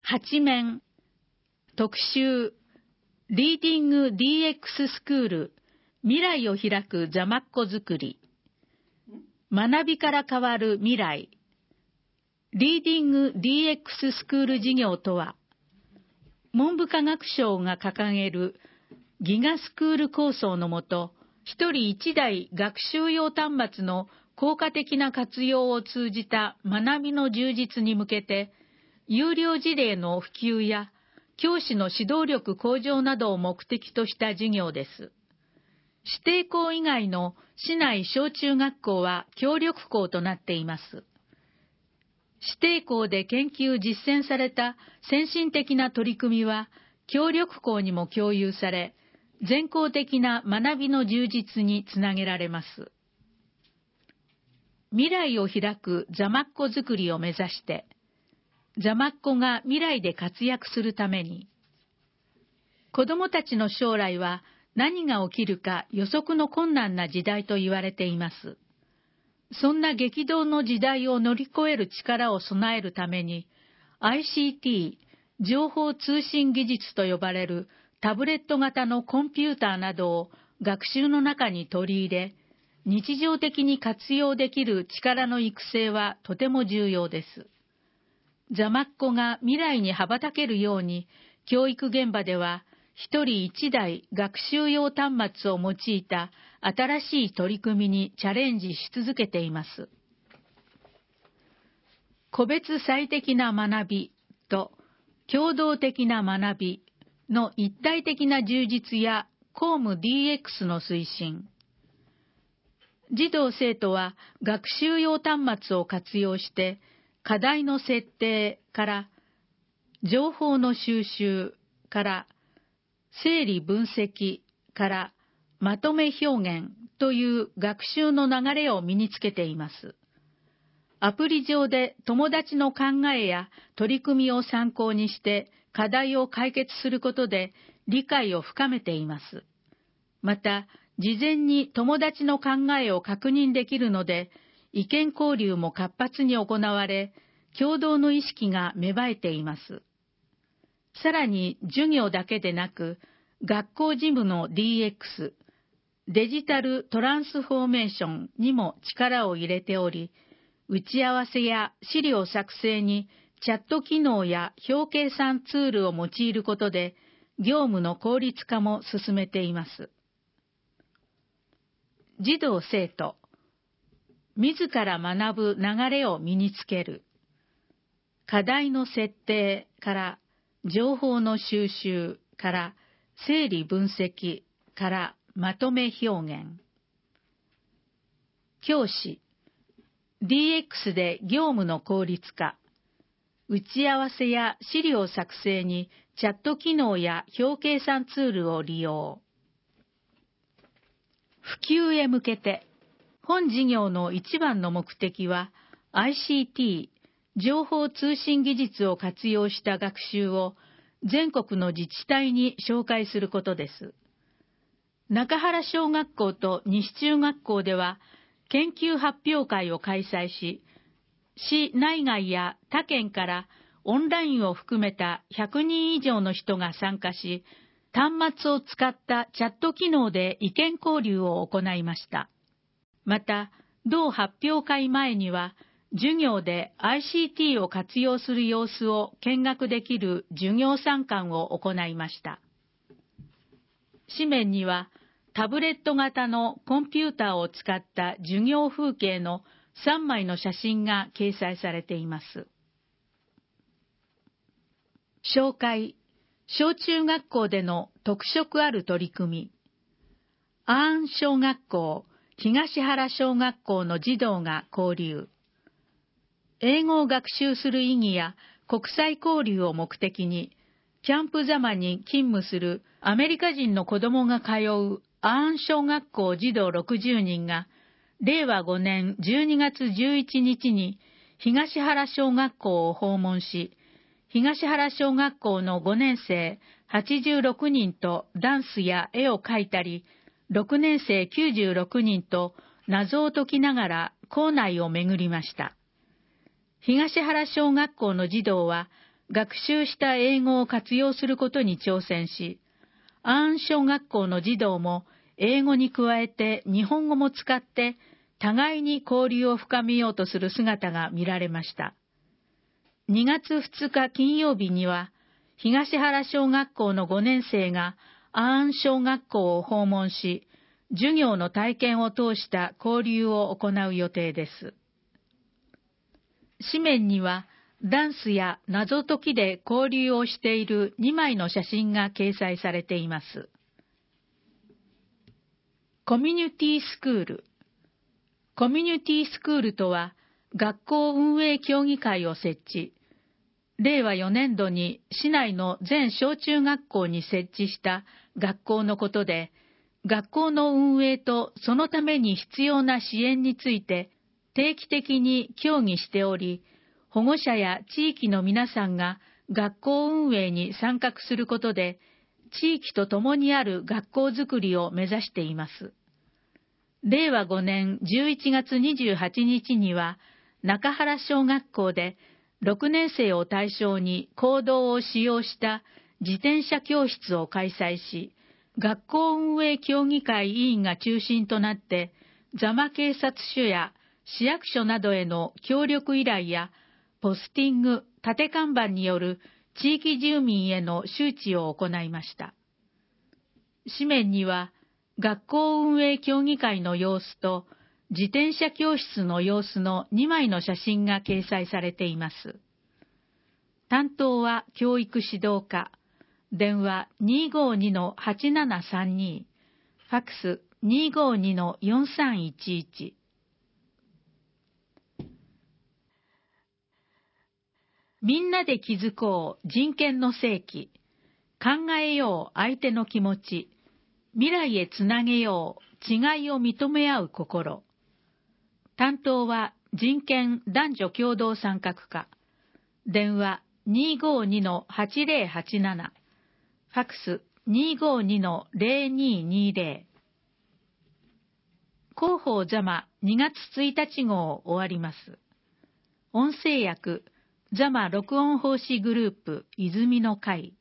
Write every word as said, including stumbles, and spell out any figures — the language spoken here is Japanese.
はち面特集リーディング ディーエックス スクール未来を開く座マッコづくり、学びから変わる未来。リーディング ディーエックス スクール事業とは、文部科学省が掲げるギガスクール構想のもと、一人一台学習用端末の効果的な活用を通じた学びの充実に向けて、有料事例の普及や教師の指導力向上などを目的とした事業です。指定校以外の市内小中学校は協力校となっています。指定校で研究実践された先進的な取り組みは協力校にも共有され、全校的な学びの充実につなげられます。未来を開く座マッコづくりを目指して、座マッコが未来で活躍するために、子どもたちの将来は何が起きるか予測の困難な時代と言われています。そんな激動の時代を乗り越える力を備えるために、アイシーティー、情報通信技術と呼ばれるタブレット型のコンピューターなどを学習の中に取り入れ、日常的に活用できる力の育成はとても重要です。座マッコが未来に羽ばたけるように、教育現場では一人一台学習用端末を用いた新しい取り組みにチャレンジし続けています。個別最適な学びと共同的な学びの一体的な充実や公務 ディーエックス の推進。児童生徒は学習用端末を活用して課題の設定から情報の収集から整理分析からまとめ表現という学習の流れを身につけています。アプリ上で友達の考えや取り組みを参考にして課題を解決することで理解を深めています。また、事前に友達の考えを確認できるので、意見交流も活発に行われ、共同の意識が芽生えています。さらに授業だけでなく、学校事務の ディーエックス、デジタルトランスフォーメーションにも力を入れており、打ち合わせや資料作成にチャット機能や表計算ツールを用いることで、業務の効率化も進めています。児童生徒、自ら学ぶ流れを身につける。課題の設定から情報の収集から整理分析からまとめ表現。教師、ディーエックス で業務の効率化。打ち合わせや資料作成にチャット機能や表計算ツールを利用。普及へ向けて、本事業の一番の目的は アイシーティー、情報通信技術を活用した学習を全国の自治体に紹介することです。中原小学校と西中学校では研究発表会を開催し、市内外や他県からオンラインを含めたひゃくにん以上の人が参加し、端末を使ったチャット機能で意見交流を行いました。また、同発表会前には、授業で アイシーティー を活用する様子を見学できる授業参観を行いました。紙面には、タブレット型のコンピューターを使った授業風景のさんまいの写真が掲載されています。紹介、小中学校での特色ある取り組み。アーン小学校、東原小学校の児童が交流。英語を学習する意義や国際交流を目的に、キャンプ座間に勤務するアメリカ人の子供が通うアーン小学校児童ろくじゅうにんが、れいわごねんじゅうにがつじゅういちにちに東原小学校を訪問し、東原小学校のごねんせいはちじゅうろくにんとダンスや絵を描いたり、ろくねんせいきゅうじゅうろくにんと謎を解きながら校内を巡りました。東原小学校の児童は学習した英語を活用することに挑戦し、アーン小学校の児童も英語に加えて日本語も使って互いに交流を深めようとする姿が見られました。にがつふつか金曜日には、東原小学校のごねん生がアーン小学校を訪問し、授業の体験を通した交流を行う予定です。紙面には、ダンスや謎解きで交流をしているにまいの写真が掲載されています。コミュニティスクール。コミュニティスクールとは、学校運営協議会を設置。れいわよねんどに市内の全小中学校に設置した学校のことで、学校の運営とそのために必要な支援について定期的に協議しており、保護者や地域の皆さんが学校運営に参画することで、地域と共にある学校づくりを目指しています。れいわごねんじゅういちがつにじゅうはちにちには、中原小学校でろくねん生を対象に公道を使用した自転車教室を開催し、学校運営協議会委員が中心となって、座間警察署や市役所などへの協力依頼や、ポスティング、立て看板による地域住民への周知を行いました。紙面には、学校運営協議会の様子と自転車教室の様子のにまいの写真が掲載されています。担当は教育指導課、電話 にーごーにのはちななさんに、ファックス にーごーにのよんさんいちいち。みんなで気づこう人権の世紀。考えよう相手の気持ち。未来へつなげよう違いを認め合う心。担当は人権男女共同参画課。電話 にーごーにのはちぜろはちなな。ファックス にーごーにのぜろにーにーぜろ。広報座間にがつついたち号終わります。音声訳座間録音奉仕グループ泉の会。